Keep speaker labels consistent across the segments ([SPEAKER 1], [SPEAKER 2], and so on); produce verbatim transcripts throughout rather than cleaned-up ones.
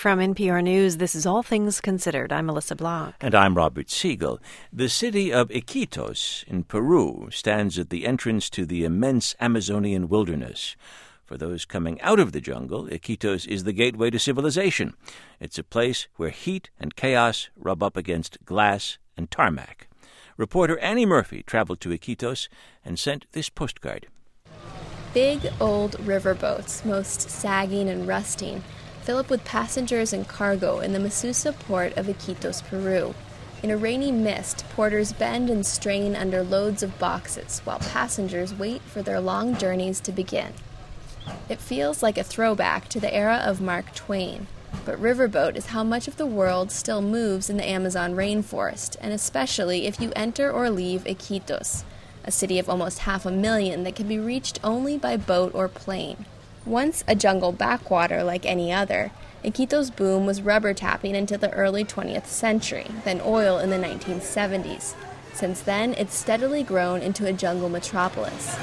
[SPEAKER 1] From N P R News, this is All Things Considered. I'm Melissa Blanc.
[SPEAKER 2] And I'm Robert Siegel. The city of Iquitos in Peru stands at the entrance to the immense Amazonian wilderness. For those coming out of the jungle, Iquitos is the gateway to civilization. It's a place where heat and chaos rub up against glass and tarmac. Reporter Annie Murphy traveled to Iquitos and sent this postcard.
[SPEAKER 3] Big, old riverboats, most sagging and rusting, fill up with passengers and cargo in the Masusa port of Iquitos, Peru. In a rainy mist, porters bend and strain under loads of boxes while passengers wait for their long journeys to begin. It feels like a throwback to the era of Mark Twain, but riverboat is how much of the world still moves in the Amazon rainforest, and especially if you enter or leave Iquitos, a city of almost half a million that can be reached only by boat or plane. Once a jungle backwater like any other, Iquitos' boom was rubber tapping into the early twentieth century, then oil in the nineteen seventies. Since then, it's steadily grown into a jungle metropolis.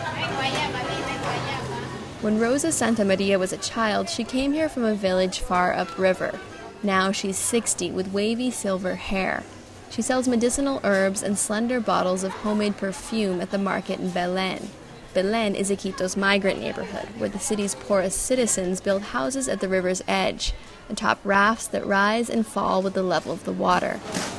[SPEAKER 3] When Rosa Santamaria was a child, she came here from a village far upriver. Now she's sixty with wavy silver hair. She sells medicinal herbs and slender bottles of homemade perfume at the market in Belén. Belén is Iquitos' migrant neighborhood, where the city's poorest citizens build houses at the river's edge, atop rafts that rise and fall with the level of the water.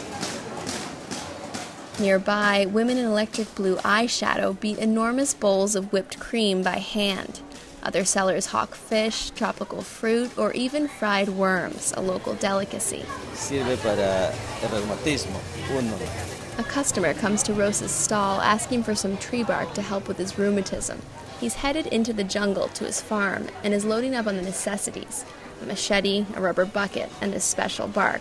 [SPEAKER 3] Nearby, women in electric blue eyeshadow beat enormous bowls of whipped cream by hand. Other sellers hawk fish, tropical fruit, or even fried worms, a local delicacy.
[SPEAKER 4] Sirve para el reumatismo. Uno.
[SPEAKER 3] A customer comes to Rosa's stall asking for some tree bark to help with his rheumatism. He's headed into the jungle to his farm and is loading up on the necessities: a machete, a rubber bucket, and a special bark.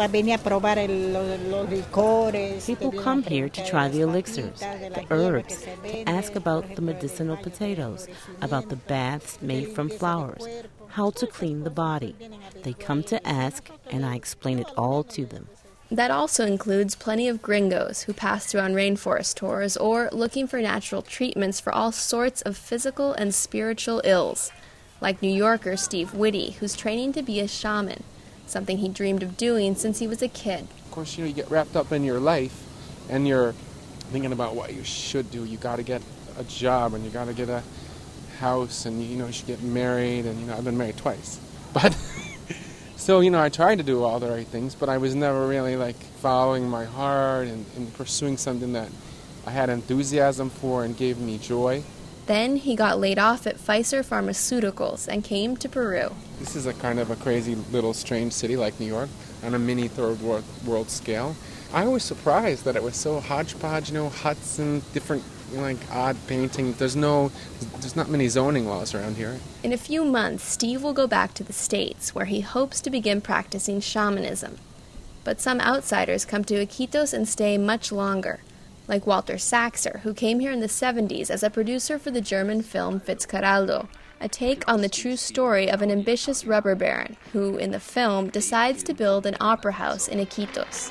[SPEAKER 5] People come here to try the elixirs, the herbs, to ask about the medicinal potatoes, about the baths made from flowers, how to clean the body. They come to ask, and I explain it all to them.
[SPEAKER 3] That also includes plenty of gringos who pass through on rainforest tours or looking for natural treatments for all sorts of physical and spiritual ills, like New Yorker Steve Whitty, who's training to be a shaman, something he dreamed of doing since he was a kid.
[SPEAKER 6] Of course, you know, you get wrapped up in your life, and you're thinking about what you should do. You got to get a job, and you got to get a house, and you know, you should get married, and you know, I've been married twice, but. So, you know, I tried to do all the right things, but I was never really, like, following my heart and, and pursuing something that I had enthusiasm for and gave me joy.
[SPEAKER 3] Then he got laid off at Pfizer Pharmaceuticals and came to Peru.
[SPEAKER 6] This is a kind of a crazy little strange city like New York on a mini third world, world scale. I was surprised that it was so hodgepodge, you know, huts and different, you know, like odd painting. There's no, there's not many zoning laws around here.
[SPEAKER 3] In a few months, Steve will go back to the States, where he hopes to begin practicing shamanism. But some outsiders come to Iquitos and stay much longer, like Walter Saxer, who came here in the seventies as a producer for the German film Fitzcarraldo, a take on the true story of an ambitious rubber baron who, in the film, decides to build an opera house in Iquitos.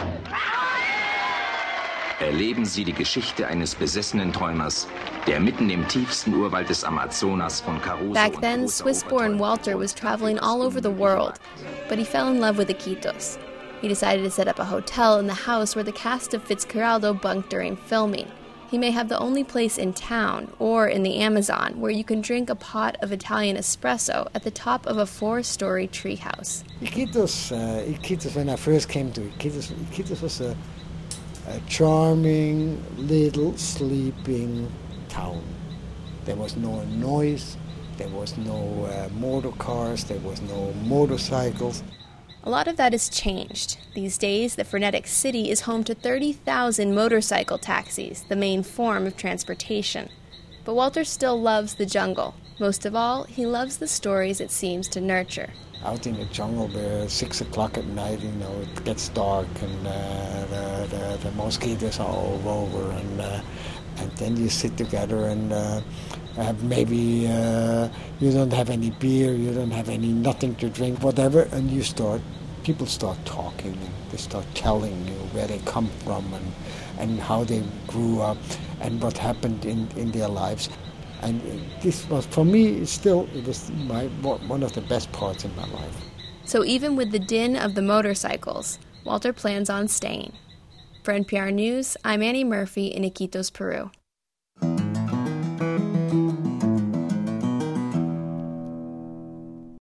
[SPEAKER 7] Erleben Sie die Geschichte eines besessenen Träumers, der mitten im tiefsten Urwald des Amazonas von Caruso.
[SPEAKER 3] Back then, Swiss-born Walter was traveling all over the world, but he fell in love with Iquitos. He decided to set up a hotel in the house where the cast of Fitzcarraldo bunked during filming. He may have the only place in town, or in the Amazon, where you can drink a pot of Italian espresso at the top of a four-story treehouse.
[SPEAKER 8] Iquitos, uh, Iquitos, when I first came to Iquitos, Iquitos was a, a charming, little, sleeping town. There was no noise, there was no uh, motor cars, there was no motorcycles.
[SPEAKER 3] A lot of that has changed. These days, the frenetic city is home to thirty thousand motorcycle taxis, the main form of transportation. But Walter still loves the jungle. Most of all, he loves the stories it seems to nurture.
[SPEAKER 8] Out in the jungle, where six o'clock at night, you know, it gets dark and uh, the, the, the mosquitoes are all over, and uh, and then you sit together and uh, have maybe uh, you don't have any beer, you don't have any nothing to drink, whatever, and you start. People start talking, and they start telling you where they come from and, and how they grew up and what happened in, in their lives. And this was, for me, still, it was my one of the best parts in my life.
[SPEAKER 3] So even with the din of the motorcycles, Walter plans on staying. For N P R News, I'm Annie Murphy in Iquitos, Peru.